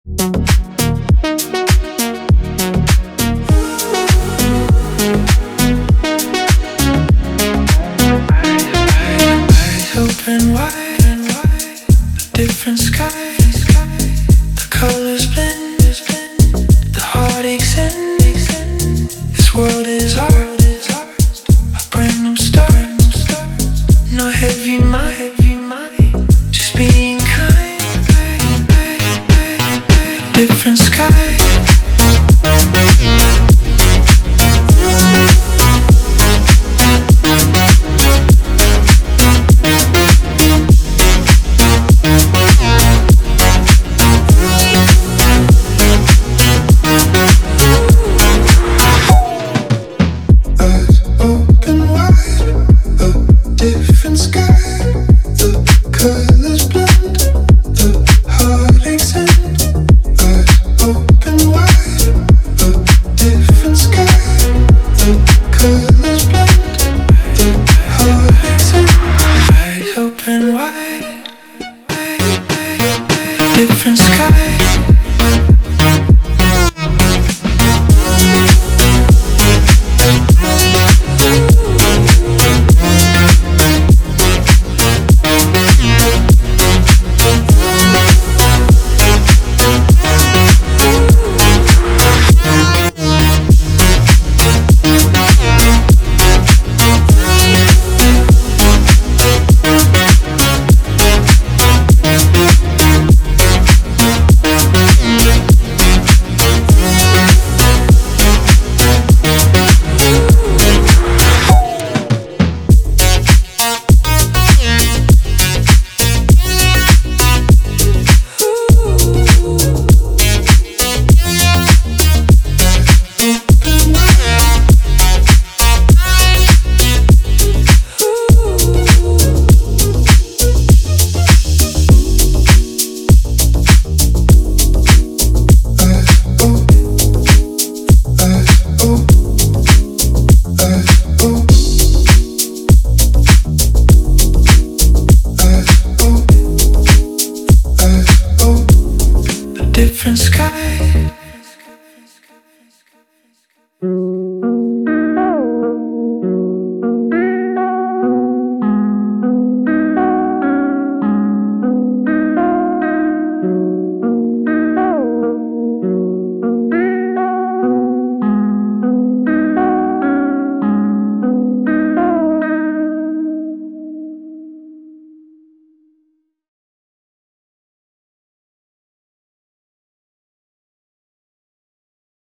Open wide, a different sky. The colors blend, the heartaches end. This world is ours, a brand new start. No heavy mind, just being kind. Different sky. Open wide, different sky. Different sky.